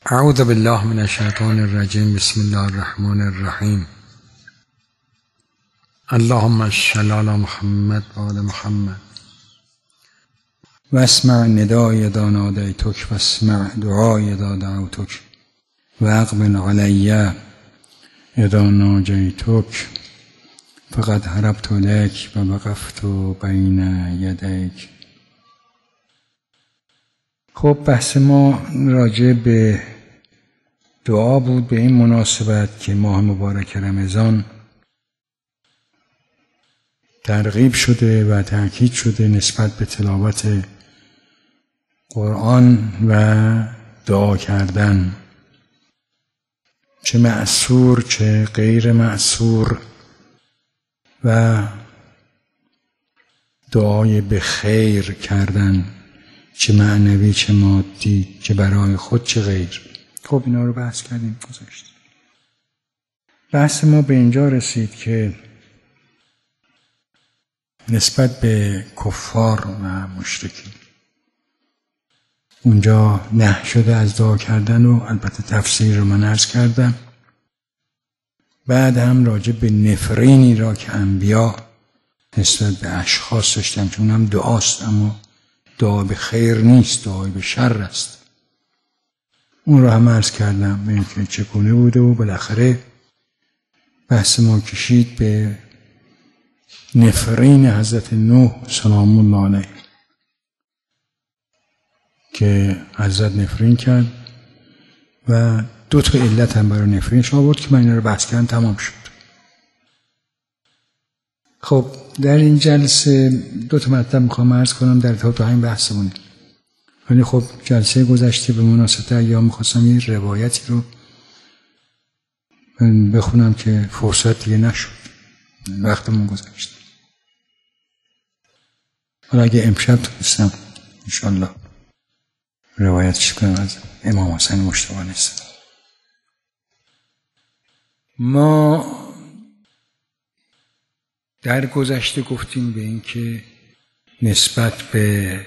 اعوذ بالله من الشیطان الرجیم. بسم الله الرحمن الرحیم. اللهم صل علی محمد و آل محمد و اسمع ندای اذا نادیتک و اسمع دعای اذا دعوتک و اقبل علی اذا ناجیتک فقد هربت لک و وقفت بین یدیک. خب بحث ما راجع به دعا بود به این مناسبت که ماه مبارک رمضان ترغیب شده و تأکید شده نسبت به تلاوت قرآن و دعا کردن، چه مأثور چه غیر مأثور، و دعای به خیر کردن، چه معنوی چه مادی، چه برای خود چه غیر. خب اینا رو بحث کردیم گذاشت. بحث ما به اینجا رسید که نسبت به کفار و مشرکین اونجا نهی شده از دعا کردن و البته تفسیر رو من عرض کردم. بعد هم راجع به نفرینی را که انبیا نسبت به اشخاص داشتن، چون هم دعاست اما دعا به خیر نیست، دعا به شر است. اون رو هم عرض کردم به اینکه چگونه بوده و بالاخره بحث ما کشید به نفرین حضرت نوح سلام الله علیه که حضرت نفرین کرد و دو تا علت هم برای نفرینش آورد که من این رو بحث کردم تمام شد. خب در این جلسه دو تا مطلب میخوام عرض کنم در ارتباط با همین بحثمون. ولی خب جلسه گذشته به مناسبت ایام میخواستم یه روایتی رو بخونم که فرصت دیگه نشد، وقتمون گذشت. حالا اگه امشب تونستم انشالله روایتش کنم از امام حسین مجتبی علیه السلام. ما در گذشته گفتیم به این که نسبت به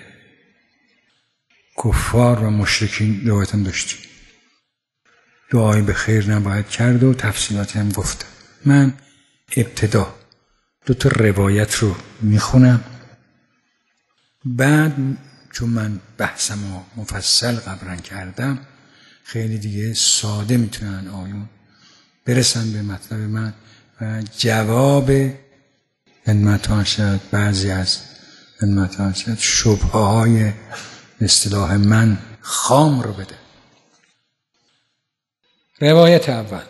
کفار و مشرکین روایت هم داشتیم، دعای به خیر نباید کرد و تفصیلاتی هم گفتم. من ابتدا دو تا روایت رو میخونم، بعد چون من بحثم رو مفصل قبلا کردم خیلی دیگه ساده میتونن آیون برسن به مطلب من و جواب خدمتتان شد بعضی از خدمتتان شد شبهه های اصطلاح من خام رو بده. روایت اول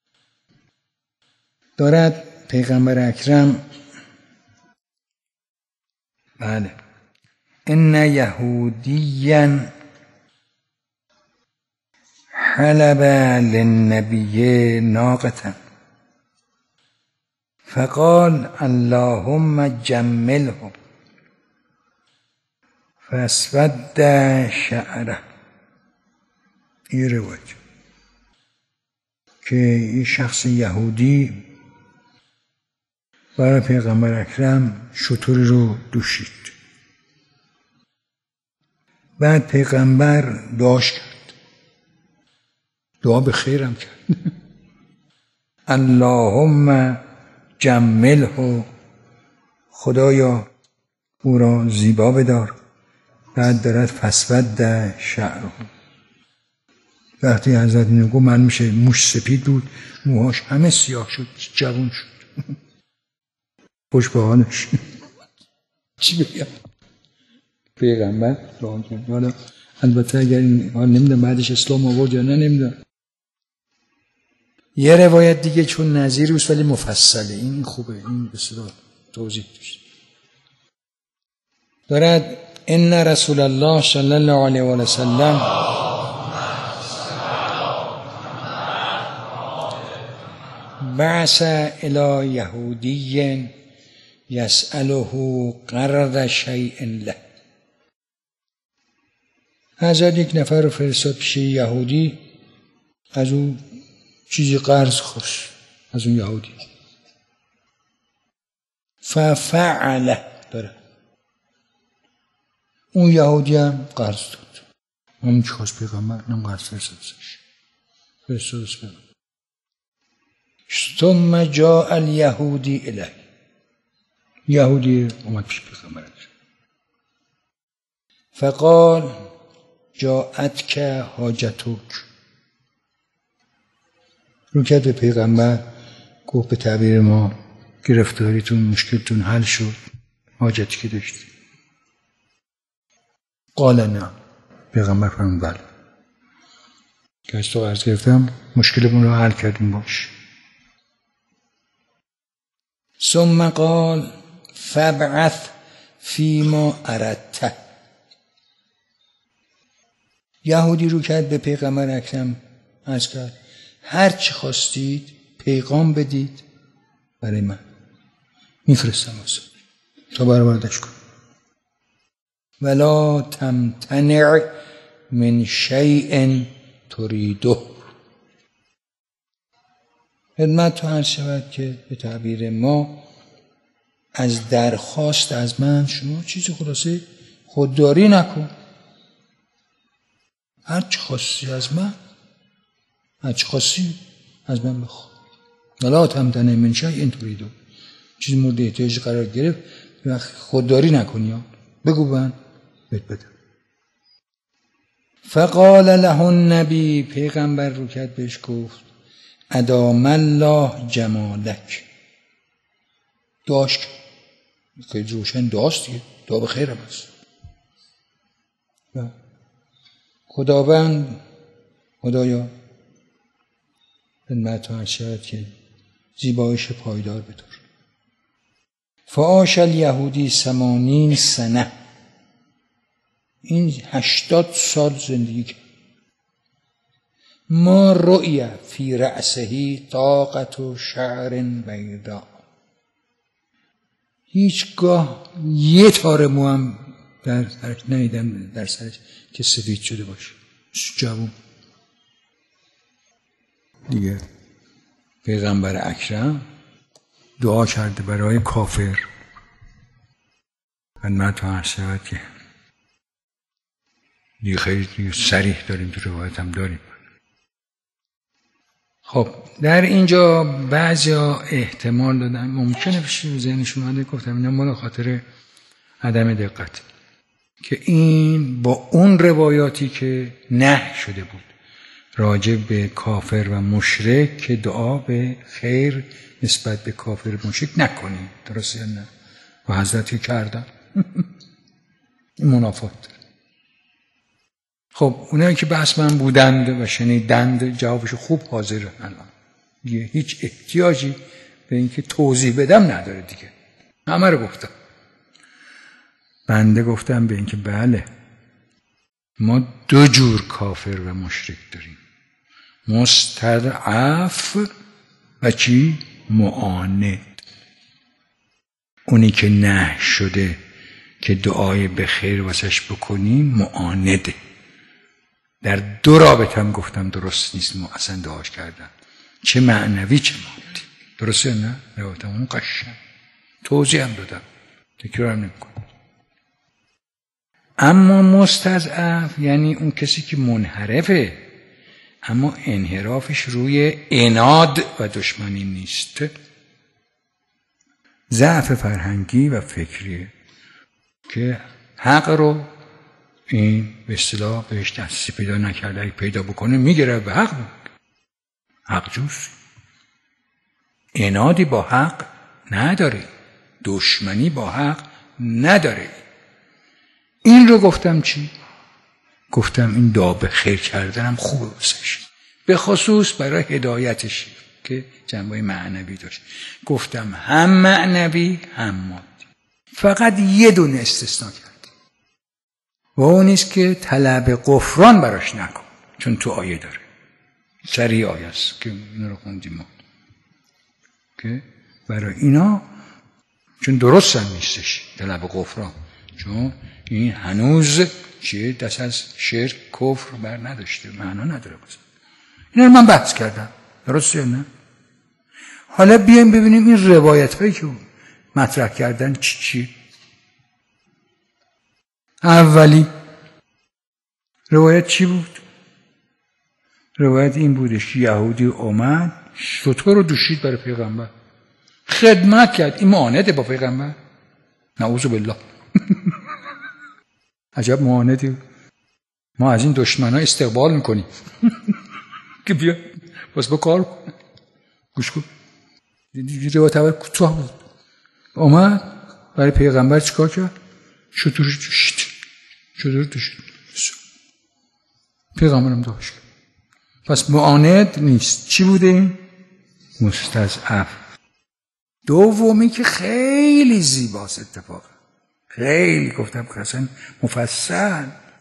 دارد پیغمبر اکرم بله ان یهودیا حلب للنبی ناقة فقال اللهم جمله فاسود شعره. این روایت که این شخص یهودی برای پیغمبر اکرم شتر رو دوشید، بعد پیغمبر دعاش کرد، دعا به خیرم کرد اللهم جمله، خدایا او را زیبا بدار. بعد دارد فاسود شعره. وقتی حضرت نگو من میشه موش سپید بود، موهاش همه سیاه شد، جوان شد خوش به حالش. چی بگم پیغمبر دعا کرد. حالا البته اگر این حال نمیدونم بعدش اسلام آورد یا نه نمیدونم. یه روایت دیگه چون نظیر است ولی مفصله، این خوبه، این بسیار توضیح داشت. دارد ان رسول الله صلی الله علیه و سلم بعث الی یهودی یسأله قرض شیء له. حضرت یک نفر رو فرستاد پیش یهودی از اون چیزی قرض خوش از اون یهودی. ففعله داره اون یهودی هم قرض داد. اون چه خواست پیغمبر نم قرض فرستادش. ثم جاء الیهودی الیه، یهودی اومد پیش پیغمبر فقال جاءتک حاجتک، رو کرد به پیغمبر گفت به تعبیر ما گرفتاریتون مشکلتون حل شد، حاجتی که داشتی. قال نه، پیغمبر فرمود بله، که از تو قرض گرفتم مشکلمون رو حل کردیم باش. ثم قال فابعث فیما اردته، یهودی رو کرد به پیغمبر اکرم عرض کرد هر چی خواستید پیغام بدید برای من، میفرستم واسه تا برآوردش کن. ولا تمتنع من شیء تریده، خدمت تو عرض شود که به تعبیر ما از درخواست از من شما چیزی خلاصه خودداری نکن، هر چی خواستی از من، هر چی خواستی از من بخوا. ولا تمتنع من شیء تریده، چیزی مورد احتیاج قرار گرفت خودداری نکنی، بگو من بهت بدم. فقال له النبی، پیغمبر رو کرد بهش گفت ادام الله جمالک، داشت خیلی روشن داشت دیگه، دا به خیرم هست. خداوند خدایا خدمت ها شد که زیبایش پایدار بدار. فعاش الیهودی 80 سنه، این 80 سال زندگی کرد. ما رؤی فی رأسه طاقت شعر بیضاء، هیچگاه یه تار مو هم در سرش ندیدم در سرش که سفید شده باشه. جوون دیگه پیغمبر اکرم دعا کرده برای کافر. خدمت ها عرض شود که دیگه خیلی صریح داریم، تو روایت هم داریم. خب در اینجا بعضیا احتمال دادن ممکنه پیش ذهنشون اومده، گفتم اینا مال خاطر عدم دقت، که این با اون روایاتی که نهی شده بود راجع به کافر و مشرک که دعا به خیر نسبت به کافر و مشرک نکنیم، درسته یا نه؟ و حضرتی کردن این منافات. خب اونایی که بحث من بودند و شنیدند جوابش خوب حاضر الان، دیگه هیچ احتیاجی به اینکه توضیح بدم نداره دیگه، همه رو گفتم. بنده گفتم به اینکه بله ما 2 جور کافر و مشرک داریم، مستضعف و چی؟ معاند. اونی که نه شده که دعای به خیر واسش بکنیم معانده. در 2 رابطه هم گفتم درست نیست ما اصلا دعاش کردن، چه معنوی چه مادی، درسته نه؟ رابطه اون قشنگ توضیح هم دادم، تکرار هم نمی‌کنم. اما مستضعف یعنی اون کسی که منحرفه اما انحرافش روی عناد و دشمنی نیست، ضعف فرهنگی و فکریه که حق رو این به اصطلاح بهش دستی پیدا نکرده، اگه پیدا بکنه میگره به حق بود. حق جوست، عنادی با حق نداره، دشمنی با حق نداره. این رو گفتم چی؟ گفتم این دعا به خیر کردنم خوبه واسش، به خصوص برای هدایتش که جنبه معنوی داشت. گفتم هم معنوی هم مادی. فقط یه دونه استثناء کردیم و اون نیست که طلب غفران براش نکن، چون تو آیه داره، سریع آیه است که این رو خوندیم ما، که برای اینا چون درست هم نیستش طلب غفران، چون این هنوز چیه دست از شرک کفر بر نداشته، معنا نداره بازم. اینا رو من بحث کردم، درسته یا نه؟ حالا بیایم ببینیم این روایت هایی که مطرح کردن چی. اولی روایت چی بود؟ روایت این بودش که یهودی اومد شتر رو دوشید برای پیغمبر، خدمت کرد. این معانده با پیغمبر؟ نعوذ بالله. عجب معاندی. ما از این دشمن‌ها استقبال میکنیم که بیا بس با کار کن. گوش کن. روایت اول کوتاه بود. اومد برای پیغمبر چیکار کرد؟ شتر رو دوشید. پیغمبرم داشت. پس معاند نیست. چی بوده این؟ مستضعف. دومی که خیلی زیباست اتفاقا، خیلی گفتم که اصلا مفصل،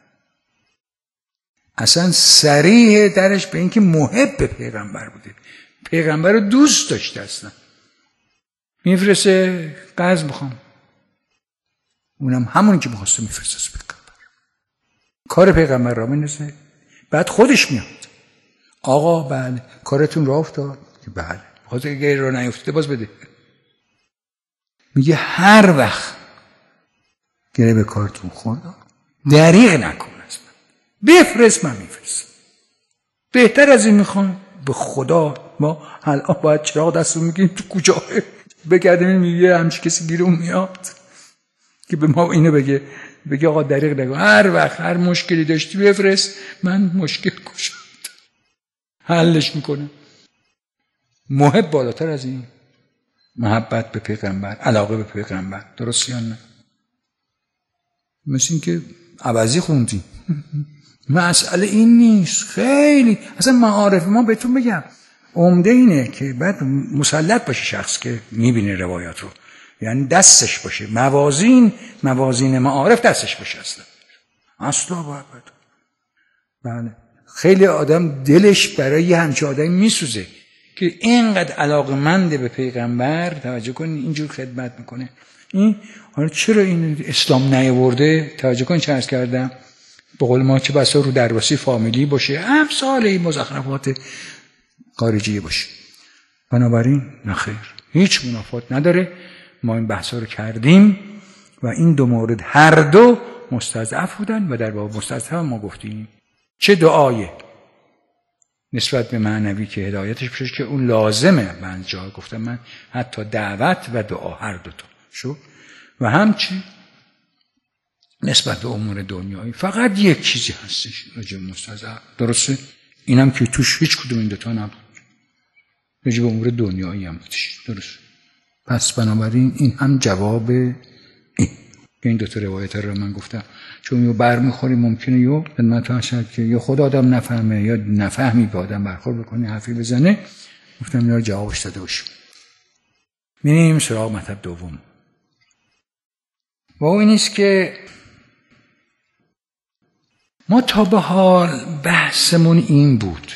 اصلا صریح درش به این که محب پیغمبر بوده، پیغمبر رو دوست داشته. اصلا میفرسته قرض میخوام، اونم همون که میخواسته میفرسته از پیغمبر، کار پیغمبر را میندازه. بعد خودش میاد، آقا بله کارتون راه افتاد؟ بله. خاطر اگه راه نیفتاده باز بده. میگه هر وقت گره به کارتون خورد دریغ نکن، از من بفرست، من میفرستم. بهتر از این میخوام؟ به خدا ما الان باید چراغ دستون میگیم تو کجا بگردیم میگه همچی کسی گیرون میاد که به ما اینو بگه آقا دریغ نکن، هر وقت هر مشکلی داشتی بفرست، من مشکل کشم حلش میکنم. محب بالاتر از این، محبت به پیغمبر، علاقه به پیغمبر، درست یا نه؟ مثل این که عوضی خوندیم. مسئله این نیست. خیلی اصلا معارف ما بهتون بگم عمده اینه که بعد مسلط باشه شخص که میبینه روایات رو، یعنی دستش باشه موازین معارف دستش باشه. اصلا باید بله. خیلی آدم دلش برای همچه آدمی میسوزه که اینقدر علاقمنده به پیغمبر، توجه کنید اینجور خدمت میکنه. این حالا چرا این اسلام نیاورده؟ توجه کنید چه عرض کردم، به قول ما چه بسا رو درواسی فامیلی باشه، امثال این مزخرفات خارجی باشه. بنابراین نخیر، هیچ منافات نداره. ما این بحثا رو کردیم و این دو مورد هر دو مستضعف بودن و در باب مستضعف ما گفتیم چه دعایی نسبت به معنوی که هدایتش بشه که اون لازمه. من جا گفتم من حتی دعوت و دعا هر دوتا شو، و همچی نسبت به امور دنیایی فقط یک چیزی هستش راجع به مستضعف، درسته؟ اینم که توش هیچ کدوم این دوتا نبود، راجع به امور دنیایی هم بودش، درست؟ پس بنابراین این هم جواب این دوتا روایت رو من گفتم، چون یو برمیخوری ممکنه یو خدمتتون شد که یا خود آدم نفهمه یا نفهمی به آدم برخورد بکنه حرفی بزنه. گفتم اینا رو جوابش داده باشیم. میریم سراغ مطلب دوم و این است که ما تا به حال بحثمون این بود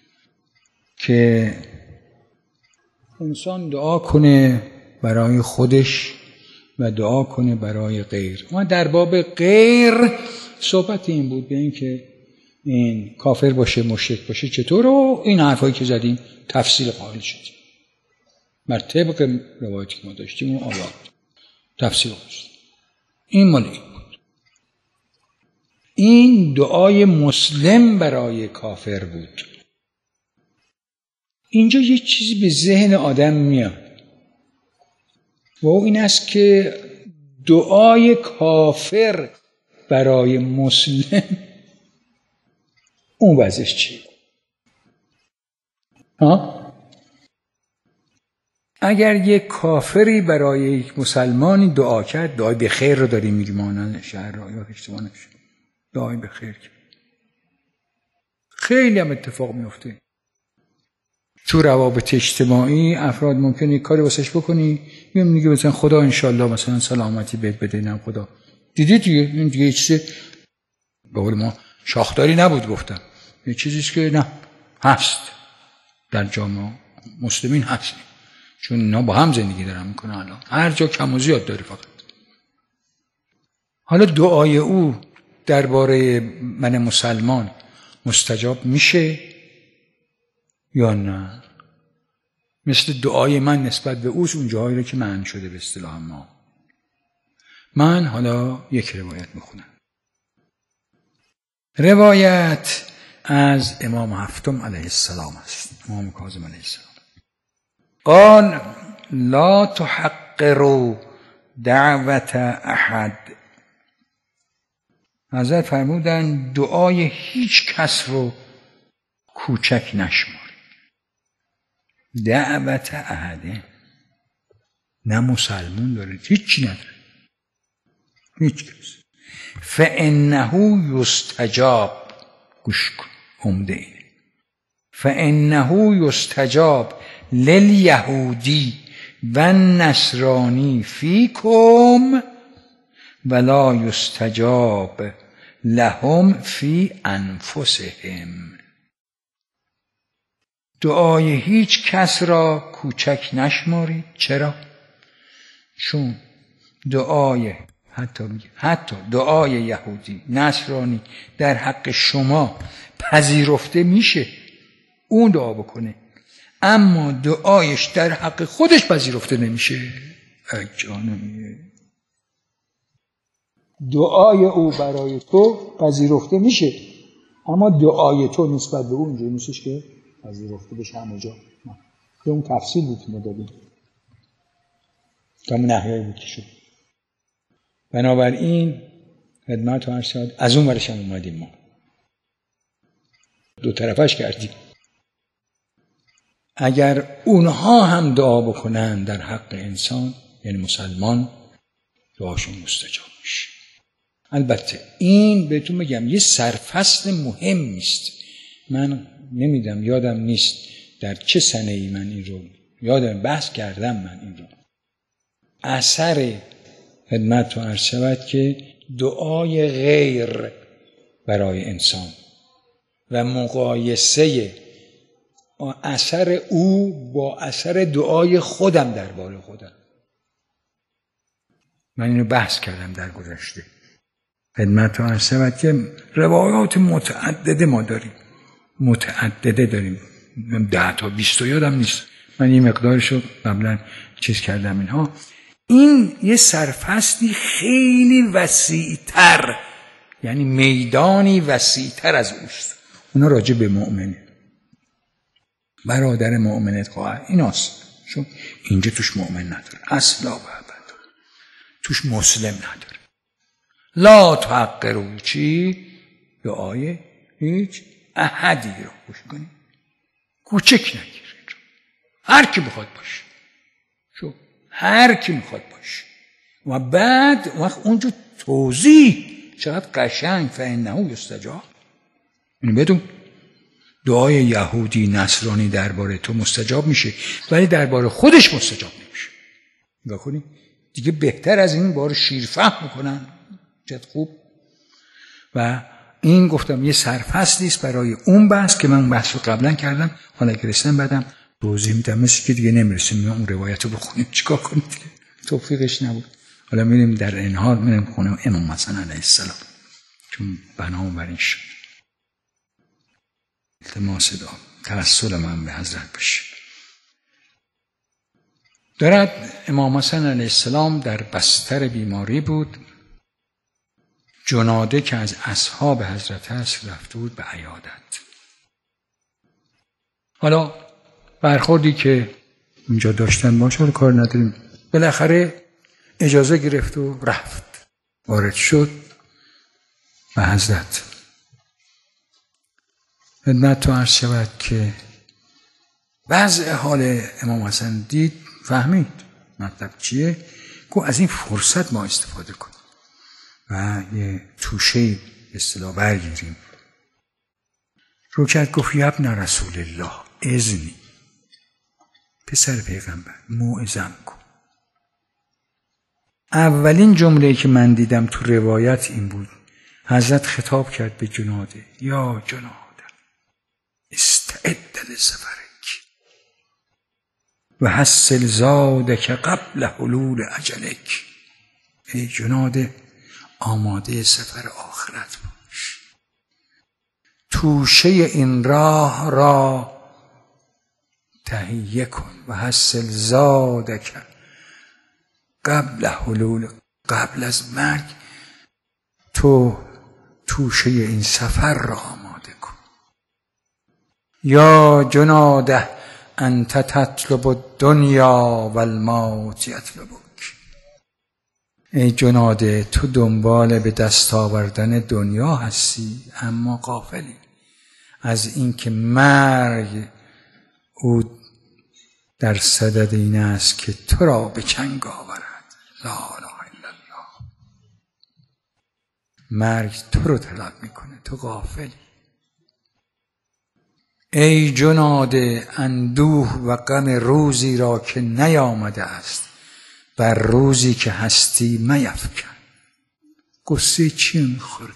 که انسان دعا کنه برای خودش و دعا کنه برای غیر. ما در باب غیر صحبت این بود به این که این کافر باشه مشرک باشه چطور، و این حرفایی که زدیم تفصیل قائل شدیم بر طبق روایتی که ما داشتیم و آیات تفصیل قائل شدیم. این مال این بود. این دعای مسلم برای کافر بود. اینجا یه چیزی به ذهن آدم میاد و این است که دعای کافر برای مسلم اون وضعش چیه؟ اگر یک کافری برای یک مسلمانی دعا کرد، دعای به خیر رو داریم میگیم، مانند شهر را یا اشتباه نشه، دعای به خیر کرد، خیلی هم اتفاق میفته تو روابط اجتماعی. افراد ممکنه یک کاری واسش بکنی میگه مثلا خدا انشالله مثلا سلامتی بهت بده، اینم خدا دیدی این دیگه چیز به قول ما شاخداری نبود، گفتم یه چیزیست که نه هست در جامعه مسلمین هست، چون اینا با هم زندگی دارن میکنن، الان هر جا کم و زیاد داره. فقط حالا دعای او درباره من مسلمان مستجاب میشه یا نه؟ مثل دعای من نسبت به اوست اون جاهایی رو که معنی شده به اصطلاح ما. من حالا یک روایت میخونم. روایت از امام هفتم علیه السلام است، امام کاظم علیه السلام. قال لا تحقروا دعوت احد. حضرت فرمودن دعای هیچ کس رو کوچک نشمارید. دعوت احده، نه مسلمون داره، هیچی نداره، هیچ کس. فانه یستجاب. گوش کن، عمده اینه. فانه یستجاب للیهودی و النصرانی فیکم ولا یستجاب لهم فی انفسهم. دعای هیچ کس را کوچک نشمارید. چرا؟ چون دعای حتی دعای یهودی نصرانی در حق شما پذیرفته میشه، اون دعا بکنه، اما دعایش در حق خودش پذیرفته نمیشه. جانمیه، دعای او برای تو پذیرفته میشه، اما دعای تو نسبت به او اینجوری نیستش که پذیرفته بشه همه جا. به اون تفصیل بود که ما دادیم، که همون نحیایی بود که شد. بنابراین خدمت و ارشاد از اون ورش هم اومدیم، ما دو طرفش کردیم. اگر اونها هم دعا بکنن در حق انسان، یعنی مسلمان، دعاشون مستجاب میشه. البته این بهتون بگم یه سرفصل مهم است. من نمیدم، یادم نیست در چه سنه‌ای من این رو یادم بحث کردم. من این رو اثر خدمت و عرض شود که دعای غیر برای انسان و مقایسه اثر او با اثر دعای خودم درباره خودم، من اینو بحث کردم در گذشته. خدمت و عرض شود که روایات متعدده ما داریم، متعدده داریم، 10 تا 20 یادم نیست، من این مقدارشو قبلا چیز کردم. اینها این یه سرفصلی خیلی وسیع‌تر، یعنی میدانی وسیع‌تر از اوست. اونا راجع به مؤمنه، برادر مؤمنت خواهر، ایناست. چون اینجا توش مؤمن نداره اصلا و ابدا، توش مسلم نداره. لا تحقروا چی؟ دعای هیچ احدی رو گوش کنی، کوچک نگیر. هر کی بخواد باشه، شو هر کی میخواد باشه. و بعد وقت اونجا توضیح چقدر قشنگ، فانه یستجاب. اینو بدون دعای یهودی نصرانی درباره تو مستجاب میشه، ولی درباره خودش مستجاب نمیشه. نگاه کنید دیگه، بهتر از این بار شیرفهم میکنن. چقدر خوب. و این گفتم یه سرفصلی است برای اون بحث که من بحث رو قبلا کردم، حالا که رسیدم بعدم توضیح میدم. مثل که دیگه نمیرسیم اون روایت رو بخونیم، چیکار کنیم دیگه، توفیقش نبود. حالا میریم در انهار، میریم خونه امام حسن علیه السلام، چون بنام بر این شد. التماس دعا، توسل من به حضرت بشه. دارد امام حسن علیه السلام در بستر بیماری بود. جناده که از اصحاب حضرت است رفته بود به عیادت. حالا برخوردی که اینجا داشتن باشه رو کار نداریم، بالاخره اجازه گرفت و رفت، وارد شد به حضرت. خدمت تو عرض شود که وضع حال امام حسن دید، فهمید مطلب چیه، گفت از این فرصت ما استفاده کنیم و یه توشه اصطلاح برگیریم. رو کرد گفت یا ابن رسول الله اذنی، پسر پیغمبر موعظم کن. اولین جمله‌ای که من دیدم تو روایت این بود، حضرت خطاب کرد به جناده، یا جناده استعد لسفرک و حصل زادک قبل حلول اجلک. ای جناده آماده سفر آخرت باش، توشه این راه را تهیه کن و حصل زادک قبل حلول، قبل از مرگ تو توشه این سفر را آماده کن. یا جناده انت تطلب الدنیا و الموت یطلبک. ای جناده تو دنبال به دست آوردن دنیا هستی، اما غافلی از اینکه مرگ او در صدد این است که تو را به چنگ آورد. لا اله الا الله. مرگ تو رو طلب میکنه، تو غافلی. ای جناده اندوه و غم روزی را که نیامده است بر روزی که هستی میفکن. قصه چی میخوری؟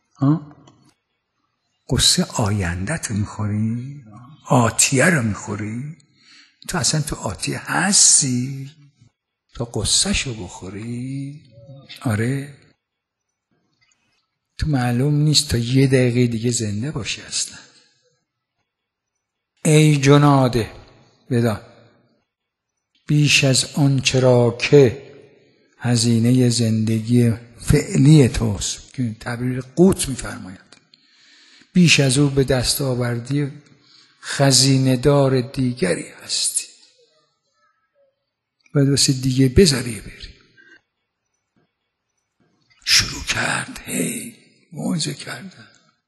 قصه آیندت میخوری؟ آتیه رو میخوری؟ تو اصلا تو آتیه هستی تا قصه شو بخوری؟ آره، تو معلوم نیست تا 1 دقیقه دیگه زنده باشی اصلا. ای جناده بدان بیش از آن چرا که هزینه زندگی فعلی توست که تعبیر قوت میفرماید، بیش از او به دست آوردی خزینه دار دیگری هستی، باید واسه دیگه بذاری بری. شروع کرد هی موعظه کردن.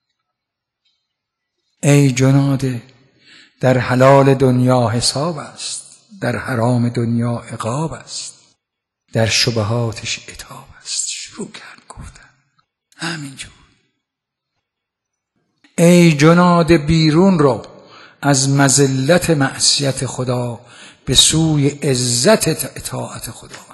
ای جناده در حلال دنیا حساب است، در حرام دنیا عقاب است، در شبهاتش عتاب است. شروع کرد گفتن همینجور. ای جناده بیرون رو از مذلت معصیت خدا به سوی عزت اطاعت خداوند.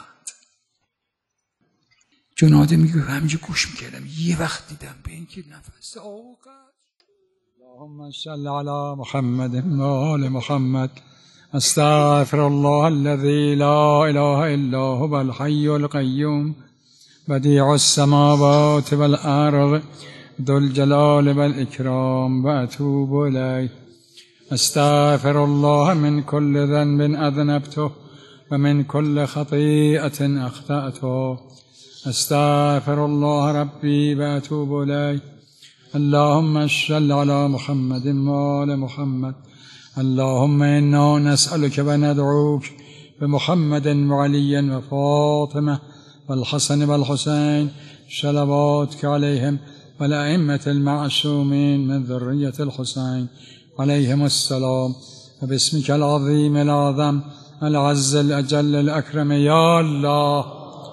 جناده میگه همینجور گوش میکردم، یه وقت دیدم به این که نفس آقا. اللهم صل علی محمد و آل محمد. استغفر الله الذي لا اله الا هو الحي القيوم بديع السماوات والارض ذو الجلال والاكرام واتوب اليه. استغفر الله من كل ذنب اذنبته ومن كل خطيئة اخطأته. استغفر الله ربي واتوب اليه. اللهم صل على محمد وآل محمد. اللهم إنا نسألك وندعوك بمحمد وعلي وفاطمة والحسن والحسين صلواتك عليهم والأئمة المعصومين من ذرية الحسين عليهم السلام، وباسمك العظيم الأعظم العز الأجل الأكرم يا الله.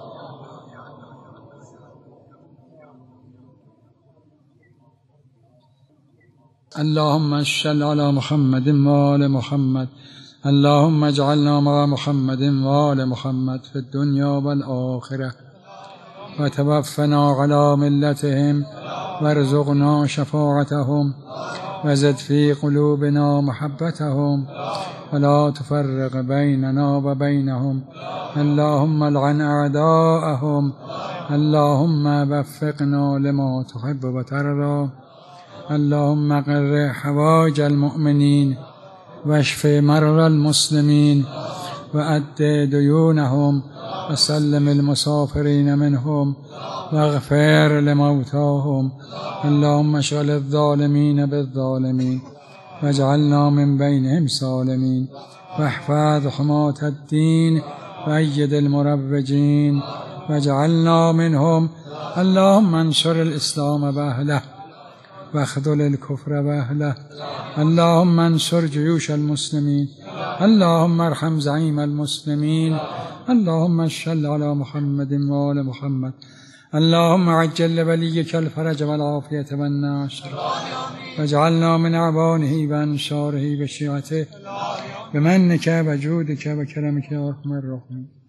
اللهم صل على محمد وآل محمد. اللهم اجعلنا مع محمد وآل محمد في الدنيا والآخرة، وتوفنا على ملتهم وارزقنا شفاعتهم، وزد في قلوبنا محبتهم، ولا تفرق بيننا وبينهم. اللهم لعن أعداءهم. اللهم وفقنا لما تحب وترضى. اللهم قض حوائج المؤمنين واشف مرضى المسلمين وأد ديونهم وسلم المسافرين منهم واغفر لموتاهم. اللهم اشغل الظالمين بالظالمين واجعلنا من بينهم سالمين، واحفظ حماة الدين وأيد المروجين واجعلنا منهم. اللهم انصر الإسلام وأهله واخذل الكفر وأهله. اللهم انصر جيوش المسلمين. اللهم ارحم زعيم المسلمين. اللهم صل على محمد وآل محمد. اللهم عجل لوليك الفرج والعافية والنصر، واجعلنا من أعوانه وأنصاره وشيعته بمنك وجودك وكرمك يا أرحم الراحمين.